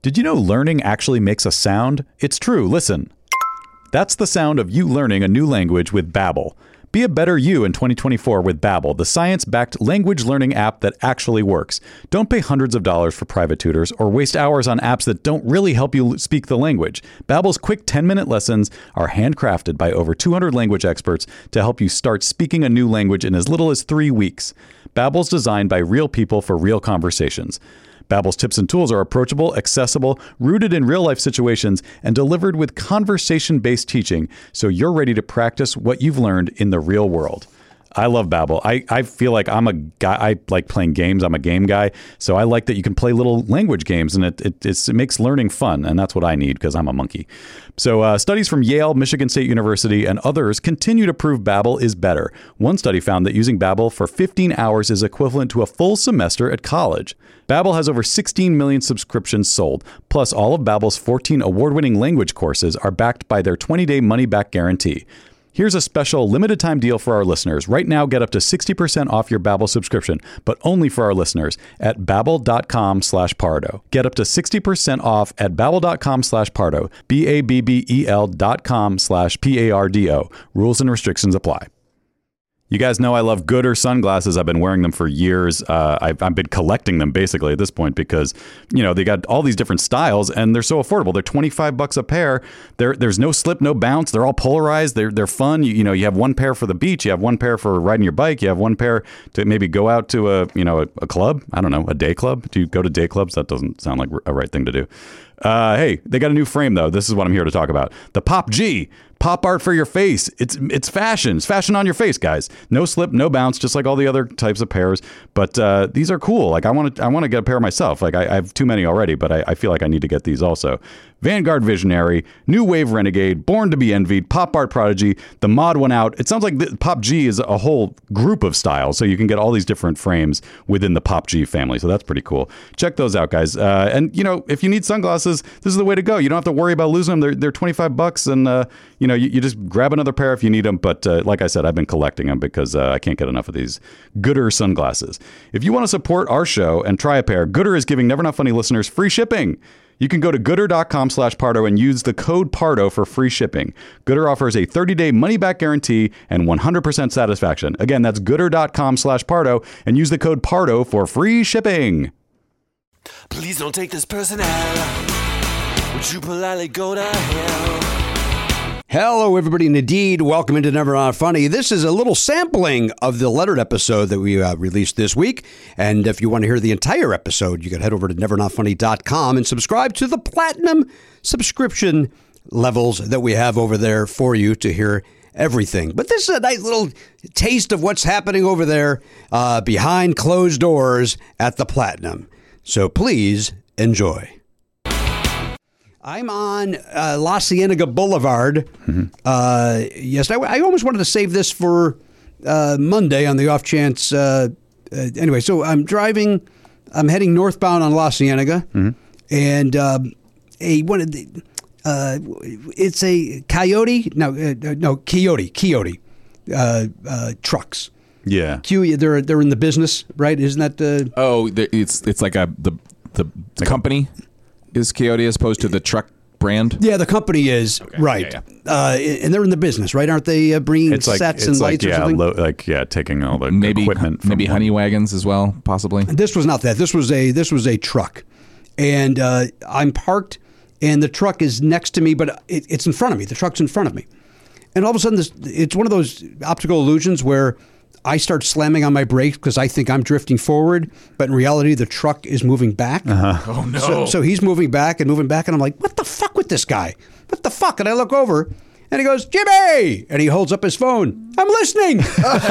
Did you know learning actually makes a sound? It's true. Listen. That's the sound of you learning a new language with Babbel. Be a better you in 2024 with Babbel, the science-backed language learning app that actually works. Don't pay hundreds of dollars for private tutors or waste hours on apps that don't really help you speak the language. Babbel's quick 10-minute lessons are handcrafted by over 200 language experts to help you start speaking a new language in as little as 3 weeks. Babbel's designed by real people for real conversations. Babbel's tips and tools are approachable, accessible, rooted in real-life situations, and delivered with conversation-based teaching, so you're ready to practice what you've learned in the real world. I love Babbel. I feel like I'm a guy. I like playing games. I'm a game guy, so I like that you can play little language games, and it makes learning fun, and that's what I need because I'm a monkey. So studies from Yale, Michigan State University, and others continue to prove Babbel is better. One study found that using Babbel for 15 hours is equivalent to a full semester at college. Babbel has over 16 million subscriptions sold. Plus, all of Babbel's 14 award-winning language courses are backed by their 20-day money-back guarantee. Here's a special limited-time deal for our listeners. Right now, get up to 60% off your Babbel subscription, but only for our listeners at Babbel.com/Pardo. Get up to 60% off at Babbel.com/Pardo. Babbel.com/PARDO. Rules and restrictions apply. You guys know I love Goodr sunglasses. I've been wearing them for years. I've been collecting them basically at this point because, you know, they got all these different styles and they're so affordable. They're $25 a pair. There's no slip, no bounce. They're all polarized. They're fun. You know, you have one pair for the beach. You have one pair for riding your bike. You have one pair to maybe go out to a club. I don't know, a day club. Do you go to day clubs? That doesn't sound like a right thing to do. Hey, they got a new frame though. This is what I'm here to talk about. The Pop G. Pop art for your face. It's fashion. It's fashion on your face, guys. No slip, no bounce, just like all the other types of pairs. But these are cool. Like I want to get a pair myself. Like I have too many already, but I feel like I need to get these also. Vanguard Visionary, New Wave Renegade, Born to be Envied, Pop Art Prodigy, the Mod One Out. It sounds like the Pop G is a whole group of styles, so you can get all these different frames within the Pop G family. So that's pretty cool. Check those out, guys. And you know, if you need sunglasses, this is the way to go. You don't have to worry about losing them. They're $25, and you just grab another pair if you need them. But like I said, I've been collecting them because I can't get enough of these Goodr sunglasses. If you want to support our show and try a pair, Goodr is giving Never Not Funny listeners free shipping. You can go to Goodr.com/Pardo and use the code Pardo for free shipping. Goodr offers a 30-day money-back guarantee and 100% satisfaction. Again, that's Goodr.com/Pardo and use the code Pardo for free shipping. Please don't take this person out. Would you politely go to hell? Hello, everybody, and indeed, welcome into Never Not Funny. This is a little sampling of the lettered episode that we released this week. And if you want to hear the entire episode, you can head over to nevernotfunny.com and subscribe to the platinum subscription levels that we have over there for you to hear everything. But this is a nice little taste of what's happening over there behind closed doors at the Platinum. So please enjoy. I'm on La Cienega Boulevard. Yes, I almost wanted to save this for Monday on the off chance. Anyway, so I'm driving. I'm heading northbound on La Cienega, and it's a Coyote. No, Coyote trucks. Yeah, they're in the business, right? Isn't that the? It's like the company. Is Coyote as opposed to the truck brand? Yeah, the company is, okay, right. Yeah. And they're in the business, right? Aren't they bringing sets and lights or something? Taking all the equipment. Maybe honey wagons as well, possibly. This was not that. This was a truck. And I'm parked, and the truck is next to me, but it's in front of me. The truck's in front of me. And all of a sudden, it's one of those optical illusions where I start slamming on my brakes because I think I'm drifting forward, but in reality, the truck is moving back. Oh, no. So he's moving back, and I'm like, what the fuck with this guy? What the fuck? And I look over, and he goes, Jimmy! And he holds up his phone. I'm listening!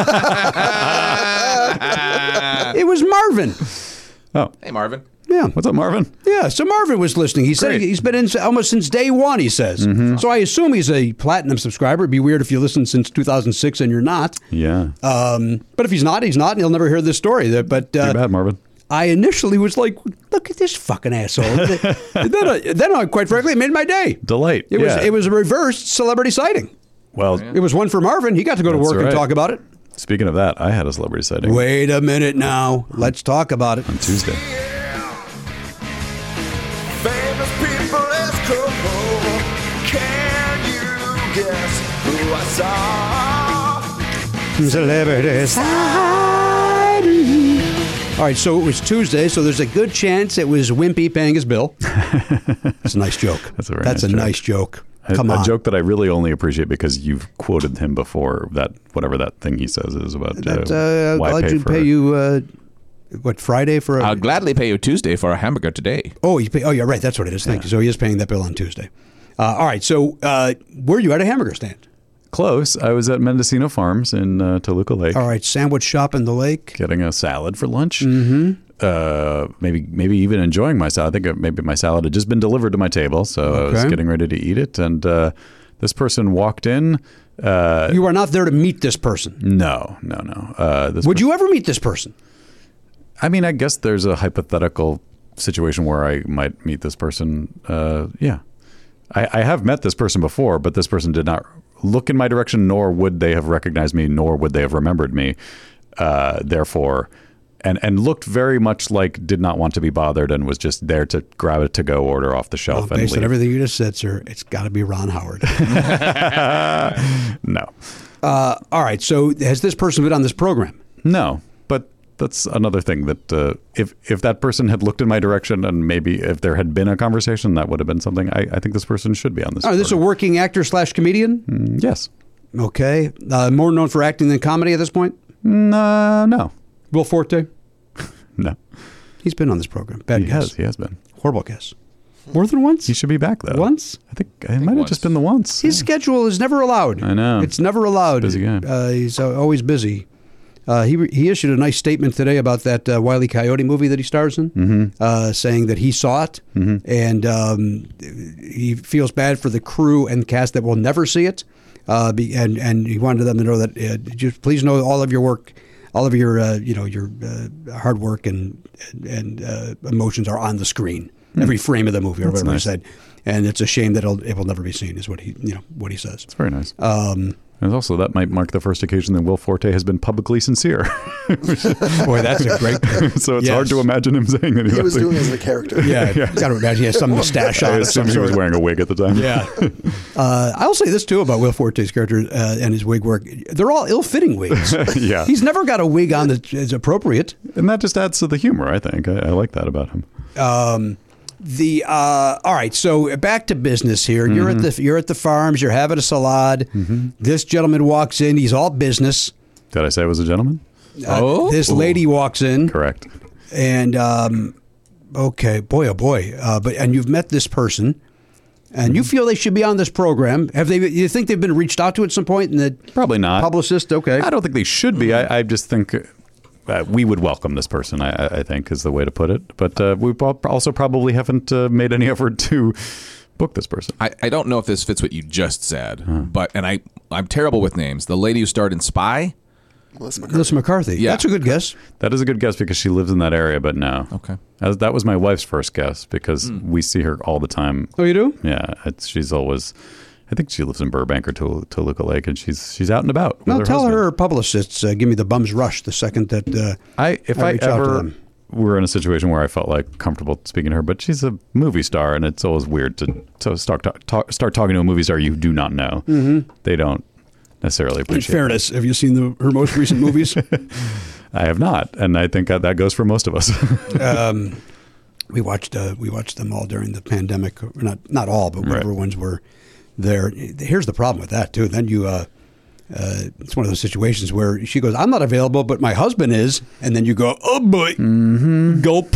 It was Marvin. Oh. Hey, Marvin. Yeah. What's up, Marvin? Yeah, so Marvin was listening. He said he's been in almost since day one, he says. So I assume he's a platinum subscriber. It'd be weird if you listened since 2006 and you're not. Yeah. But if he's not, and he'll never hear this story. But too bad, Marvin. I initially was like, look at this fucking asshole. then quite frankly, it made my day. Delight. It was a reverse celebrity sighting. Well, it was one for Marvin. He got to go to work and talk about it. Speaking of that, I had a celebrity sighting. Wait a minute now. Let's talk about it. On Tuesday. Famous Oh, can you guess who I saw? Celebrity All right, so it was Tuesday, so there's a good chance it was Wimpy paying his bill. That's a nice joke. That's a very That's nice a joke. nice joke. Come a on. joke that I really only appreciate because you've quoted him before. That whatever that thing he says is about. Why I'll pay you, what, Friday for a... I'll gladly pay you Tuesday for a hamburger today. Oh, yeah, right. That's what it is. Thank you. So he is paying that bill on Tuesday. All right, so were you at a hamburger stand? Close. I was at Mendocino Farms in Toluca Lake. All right, sandwich shop in the lake. Getting a salad for lunch. Mm-hmm. Maybe even enjoying my salad. I think maybe my salad had just been delivered to my table, so I was getting ready to eat it. And this person walked in. You are not there to meet this person. No. Would you ever meet this person? I mean, I guess there's a hypothetical situation where I might meet this person. Yeah. I have met this person before, but this person did not look in my direction, nor would they have recognized me, nor would they have remembered me. Therefore, and looked very much like did not want to be bothered and was just there to grab a to-go order off the shelf and based leave. on everything you just said, sir, it's got to be Ron Howard. No. All right, so has this person been on this program? No, but that's another thing that if that person had looked in my direction and maybe if there had been a conversation, that would have been something. I think this person should be on this. Oh, this is a working actor / comedian? Yes. Okay. More known for acting than comedy at this point? No. Will Forte? No. He's been on this program. Bad guess. He has been. Horrible guess. More than once? He should be back though. Once? I think it might have once. just been the once. His schedule is never allowed. I know. It's never allowed. Busy guy. He's always busy. He issued a nice statement today about that Wile E. Coyote movie that he stars in, saying that he saw it and he feels bad for the crew and cast that will never see it. And he wanted them to know that just please know all of your work, all of your your hard work and emotions are on the screen. Every frame of the movie, or whatever nice. he said. And it's a shame that it will never be seen, is what he says. It's very nice. And also, that might mark the first occasion that Will Forte has been publicly sincere. Boy, that's a great. So it's Yes. hard to imagine him saying that He was doing it as a character. Yeah, got to imagine he has some mustache on. I of assume some he was sort. wearing a wig at the time. Yeah. I'll say this too about Will Forte's character and his wig work. They're all ill-fitting wigs. Yeah. He's never got a wig on that is appropriate. And that just adds to the humor, I think. I like that about him. All right, so back to business here. You're at the farms. You're having a salad. This gentleman walks in. He's all business. Did I say I was a gentleman? This lady walks in. Correct. And okay, boy, oh boy. And you've met this person, and you feel they should be on this program. Have they? You think they've been reached out to at some point? And the Probably not. publicist. Okay. I don't think they should be. I just think we would welcome this person, I think, is the way to put it. But we also probably haven't made any effort to book this person. I don't know if this fits what you just said, but I'm terrible with names. The lady who starred in Spy. Melissa McCarthy. Yeah. That's a good guess. That is a good guess because she lives in that area, but no. Okay. That was my wife's first guess because we see her all the time. Oh, you do? Yeah, she's always. I think she lives in Burbank or Toluca Lake, and she's out and about. With Now her tell husband. her publicists give me the bum's rush the second that If I I reach out to ever them. were in a situation where I felt like comfortable speaking to her, but she's a movie star, and it's always weird to start talking to a movie star you do not know. Mm-hmm. They don't necessarily In appreciate. fairness, have you seen her most recent movies? I have not, and I think that goes for most of us. We watched them all during the pandemic. Not all, but whatever ones were there. Here's the problem with that too. Then you, it's one of those situations where she goes, "I'm not available, but my husband is," and then you go, "Oh boy, gulp."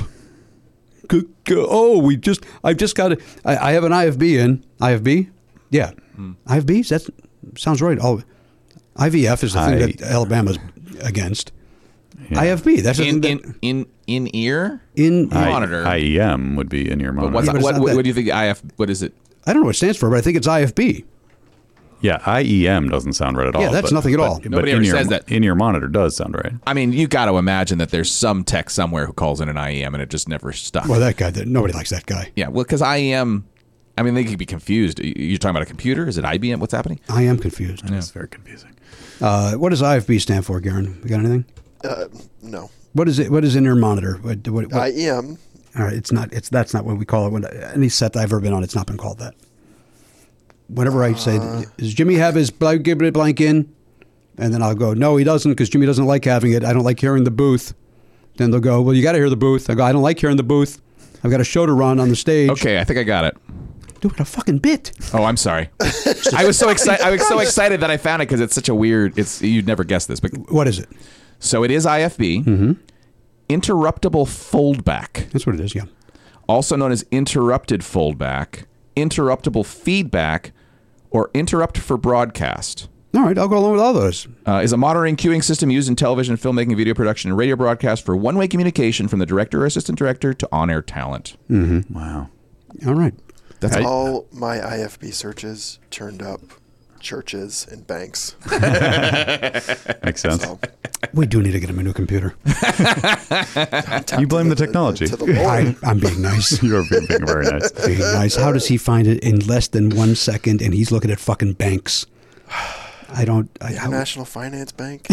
Oh, I've just got it. I have an IFB in IFB. Yeah, IFB. That sounds right. Oh, IVF is the thing that Alabama's against. Yeah. IFB. That's the thing that, in ear in monitor. IEM would be in your monitor. What's, Yeah, but it's what, not what, that. do you think? What is it? I don't know what it stands for, but I think it's IFB. Yeah, IEM doesn't sound right at all. Yeah, that's nothing at all. But Nobody in ever your, says that. In your monitor does sound right. I mean, you got to imagine that there's some tech somewhere who calls in an IEM and it just never stuck. Well, that guy. Nobody likes that guy. Yeah, well, because IEM, I mean, they could be confused. You're talking about a computer? Is it IBM? What's happening? I am confused. It's very confusing. What does IFB stand for, Garen? You got anything? No. What is it? What is in your monitor? What? IEM All right, that's not what we call it. When any set I've ever been on, it's not been called that. Whenever I say, does Jimmy have his blank in? And then I'll go, no, he doesn't, because Jimmy doesn't like having it. I don't like hearing the booth. Then they'll go, well, you got to hear the booth. I go, I don't like hearing the booth. I've got a show to run on the stage. Okay, I think I got it. Doing a fucking bit. Oh, I'm sorry. I was so excited. I was so excited that I found it because it's such a weird. You'd never guess this, but What is it? so it is IFB. Mm-hmm. Interruptible foldback, That's what it is, yeah. also known as interrupted foldback, interruptible feedback, or interrupt for broadcast. All right, I'll go along with all those. Is a monitoring queuing system used in television, filmmaking, video production, and radio broadcast for one-way communication from the director or assistant director to on-air talent. Mm-hmm. Wow. All right. That's All my IFB searches turned up churches and banks. Makes sense. So, We do need to get him a new computer. You blame the technology. To the Lord. I'm being nice. You're being very nice. Being nice. How does he find it in less than 1 second and he's looking at fucking banks? International Finance Bank.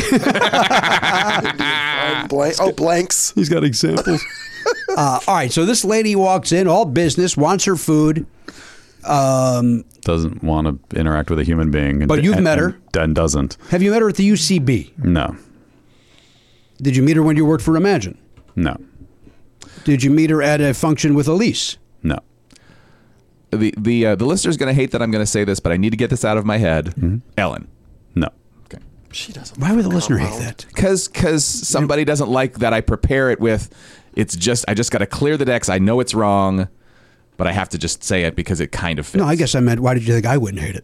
Blanks. He's got examples. All right, so this lady walks in, all business, wants her food. Doesn't want to interact with a human being. But you've met her. And doesn't. Have you met her at the UCB? No. Did you meet her when you worked for Imagine? No. Did you meet her at a function with Elise? No. the listener's going to hate that I'm going to say this, but I need to get this out of my head. Mm-hmm. Ellen. No. Okay. She doesn't. Why would the like listener compound. hate that? Because somebody doesn't like that I prepare it with. I just got to clear the decks. I know it's wrong, but I have to just say it because it kind of fits. No, I guess I meant, why did you think I wouldn't hate it?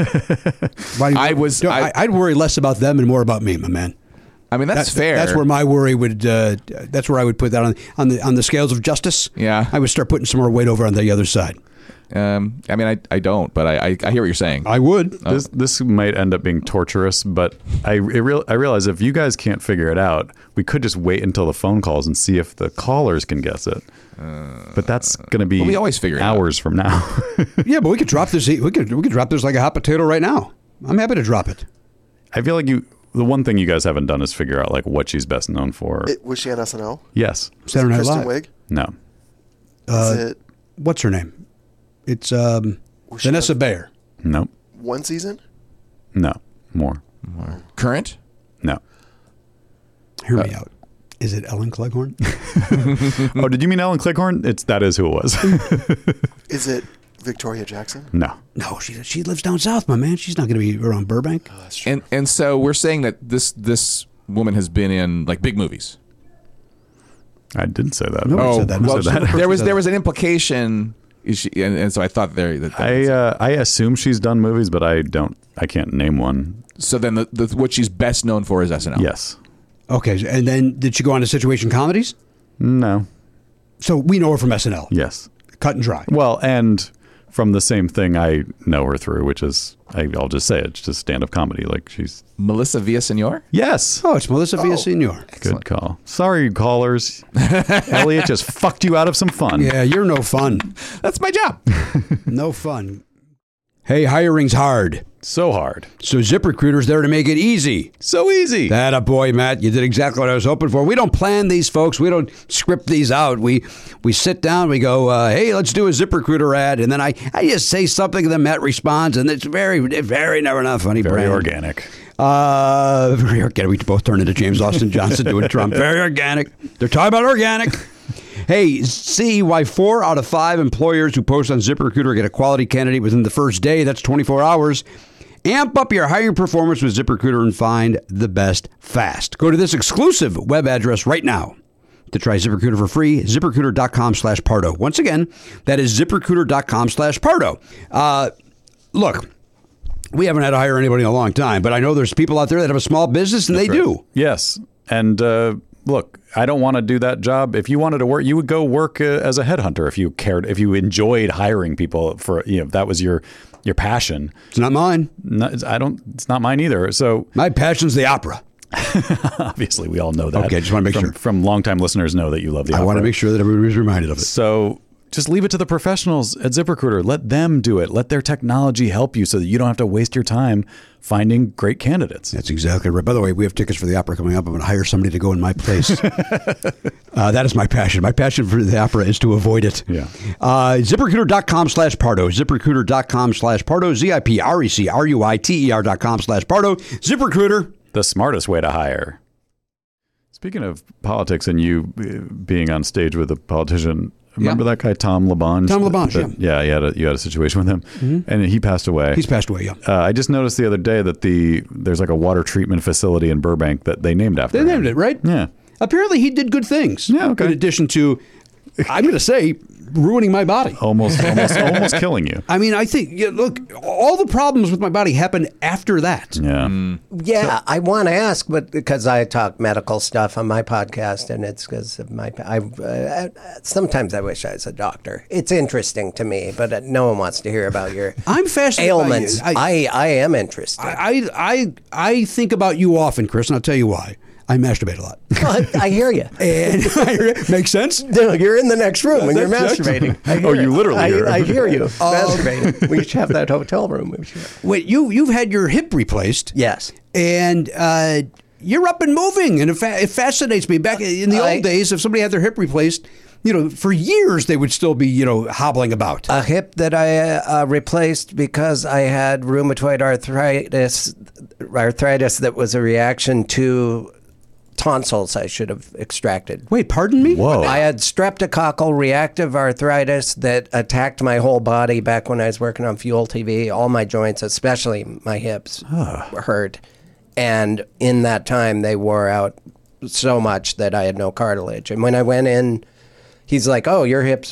I'd worry less about them and more about me, my man. I mean, that's fair. That's where my worry would. That's where I would put that on the scales of justice. Yeah. I would start putting some more weight over on the other side. I mean, I don't, but I hear what you're saying. I would. This might end up being torturous, but I realize if you guys can't figure it out, we could just wait until the phone calls and see if the callers can guess it. But that's going to be we always figure it hours from now. Yeah, but we could drop this. We could drop this like a hot potato right now. I'm happy to drop it. I feel like the one thing you guys haven't done is figure out like what she's best known for. Was she on SNL? Yes. Saturday Night Kristen Live. Wiig? No. Is it What's her name? It's Vanessa Bayer. No. one season? No. More. Current? No. Hear me out. Is it Ellen Cleghorn? Oh, did you mean Ellen Cleghorn? That is who it was. Is it Victoria Jackson? No. No, she lives down south, my man. She's not going to be around Burbank. That's true. And so we're saying that this woman has been in like big movies. I didn't say that. Nobody said that. Who said that? There was an implication. And so I thought I assume she's done movies, but I can't name one. So then what she's best known for is SNL. Yes. Okay, and then did she go on to Situation Comedies? No. So we know her from SNL. Yes. Cut and dry. Well, and from the same thing I know her through, which is, I'll just say it, it's just stand-up comedy. Like she's... Melissa Villaseñor? Yes. Oh, it's Melissa Villaseñor. Good call. Sorry, callers. Elliot just fucked you out of some fun. Yeah, you're no fun. That's my job. No fun. Hey, hiring's hard. So hard. So ZipRecruiter's there to make it easy. So easy. That a boy, Matt. You did exactly what I was hoping for. We don't plan these, folks. We don't script these out. We sit down. We go, hey, let's do a ZipRecruiter ad, and then I just say something, and then Matt responds, and it's very, very Never Not Funny. Very brand. organic. Very organic. We both turned into James Austin Johnson doing Trump. Very organic. They're talking about organic. Hey, see why 4 out of 5 employers who post on ZipRecruiter get a quality candidate within the first day. That's 24 hours. Amp up your hiring performance with ZipRecruiter and find the best fast. Go to this exclusive web address right now to try ZipRecruiter for free. ZipRecruiter.com/Pardo. Once again, that is ZipRecruiter.com/Pardo. Look, we haven't had to hire anybody in a long time, but I know there's people out there that have a small business and That's they right. do. Yes. And look, I don't want to do that job. If you wanted to work, you would go work as a headhunter if you cared, if you enjoyed hiring people for, if that was your passion. It's not mine. No, it's not mine either. So My passion's the opera. obviously we all know that. Okay, just want to make sure. From longtime listeners know that you love the opera. I want to make sure that everybody's reminded of it. So Just leave it to the professionals at ZipRecruiter. Let them do it. Let their technology help you so that you don't have to waste your time finding great candidates. That's exactly right. By the way, we have tickets for the opera coming up. I'm going to hire somebody to go in my place. That is my passion. My passion for the opera is to avoid it. Yeah. ZipRecruiter.com/Pardo. ZipRecruiter.com/Pardo. ZipRecruiter.com/Pardo. ZipRecruiter. The smartest way to hire. Speaking of politics and you being on stage with a politician, remember that guy Tom LaBonge? Tom LaBonge, yeah. You had a situation with him, and he passed away. He's passed away, yeah. I just noticed the other day that there's like a water treatment facility in Burbank that they named after him. They named it, right? Yeah. Apparently he did good things. Yeah, okay. In addition to, I'm going to say, ruining my body. Almost killing you. I mean, I think, look, all the problems with my body happened after that. Yeah. Yeah, I want to ask, but because I talk medical stuff on my podcast, and it's because of sometimes I wish I was a doctor. It's interesting to me, but no one wants to hear about your I'm fascinated ailments. by you. I am interested. I think about you often, Chris, and I'll tell you why. I masturbate a lot. I hear you. And makes sense? No, you're in the next room when you're masturbating. You literally hear. I hear you masturbating. We should have that hotel room. Wait, you've had your hip replaced. Yes. And you're up and moving, and it fascinates me. Back in the old days, if somebody had their hip replaced, for years they would still be, hobbling about. A hip that I replaced because I had rheumatoid arthritis that was a reaction to tonsils I should have extracted. Wait, pardon me? Whoa. I had streptococcal reactive arthritis that attacked my whole body back when I was working on Fuel TV. All my joints, especially my hips, hurt. And in that time, they wore out so much that I had no cartilage. And when I went in, he's like, oh,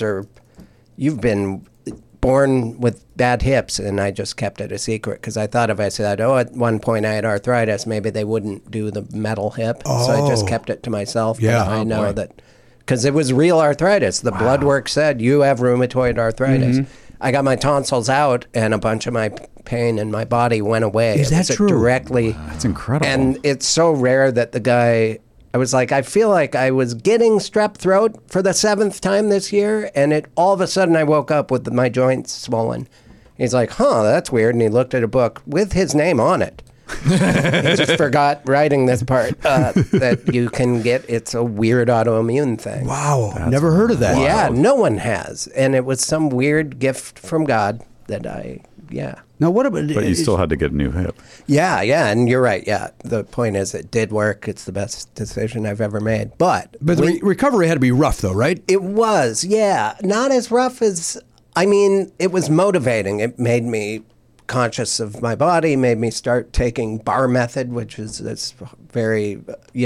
you've been born with bad hips. And I just kept it a secret because I thought if I said, at one point I had arthritis, maybe they wouldn't do the metal hip. So I just kept it to myself. Yeah. I know that because it was real arthritis. The blood work said you have rheumatoid arthritis. I got my tonsils out and a bunch of my pain in my body went away. Is that true? Directly. That's incredible. And it's so rare that the guy... I was like, I feel like I was getting strep throat for the 7th time this year, and all of a sudden I woke up with my joints swollen. He's like, that's weird, and he looked at a book with his name on it. He just forgot writing this part that you can get. It's a weird autoimmune thing. Wow, never heard of that. Yeah, no one has, and it was some weird gift from God that Now, what about? But you still had to get a new hip. Yeah, and you're right. Yeah, the point is it did work. It's the best decision I've ever made. But the recovery had to be rough, though, right? It was, yeah. Not as rough as, it was motivating. It made me conscious of my body, made me start taking bar method, which is this very,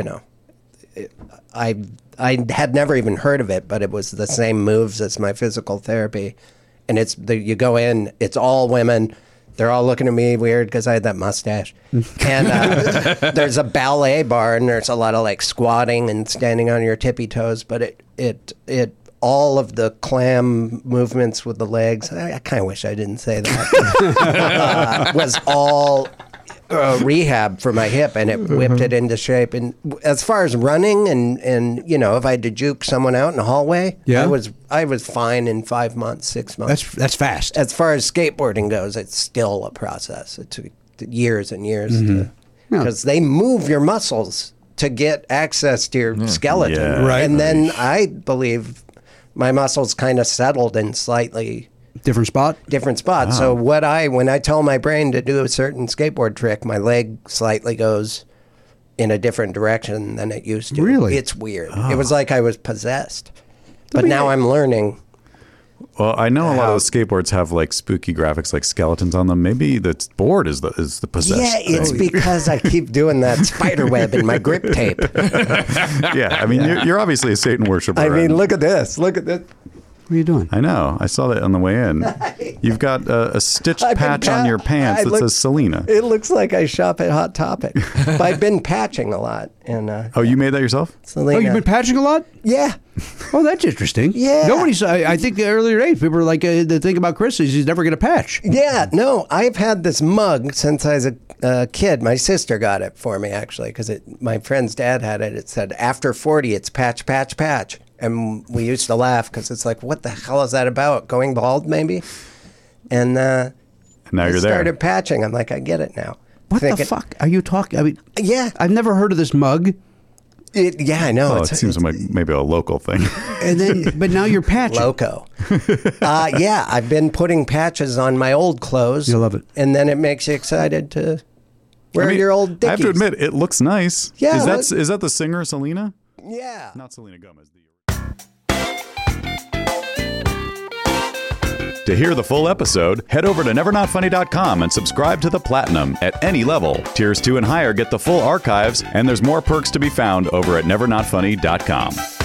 I had never even heard of it, but it was the same moves as my physical therapy. And you go in, it's all women. They're all looking at me weird because I had that mustache. And there's a ballet bar, and there's a lot of squatting and standing on your tippy toes. But it all of the clam movements with the legs. I kind of wish I didn't say that. Was all rehab for my hip, and it whipped it into shape. And as far as running and if I had to juke someone out in the hallway, I was fine in 5 months, 6 months. That's fast. As far as skateboarding goes, it's still a process. It took years and years because they move your muscles to get access to your skeleton. Yeah. Right. And then I believe my muscles kind of settled in slightly different spot. Wow. So when I tell my brain to do a certain skateboard trick, my leg slightly goes in a different direction than it used to. Really? It's weird. It was like I was possessed. But now I'm learning. Well, I know a lot of the skateboards have spooky graphics, like skeletons on them. Maybe the board is the possessed. Yeah, it's thing. because I keep doing that spider web in my grip tape. Yeah, you're obviously a Satan worshiper. Look at this. Look at this. What are you doing? I know. I saw that on the way in. You've got a stitched patch on your pants that says Selena. It looks like I shop at Hot Topic. But I've been patching a lot. And you made that yourself? Selena. Oh, you've been patching a lot? Yeah. Oh, that's interesting. Yeah. Nobody's. I think the earlier days, people were like, the thing about Chris is he's never going to patch. Yeah, no, I've had this mug since I was a kid. My sister got it for me, actually, because my friend's dad had it. It said, after 40, it's patch, patch, patch. And we used to laugh because it's like, what the hell is that about? Going bald, maybe? And Now I you're there. started patching. I'm like, I get it now. What the fuck are you talking? I mean, Yeah. I've never heard of this mug. Yeah, I know. Oh, it seems like maybe a local thing. And then, but now you're patching. Loco. Yeah, I've been putting patches on my old clothes. You love it. And then it makes you excited to wear I mean, your old Dickies. I have to admit, it looks nice. Yeah, Is that the singer Selena? Yeah. Not Selena Gomez. To hear the full episode, head over to nevernotfunny.com and subscribe to the Platinum at any level. Tiers 2 and higher get the full archives, and there's more perks to be found over at nevernotfunny.com.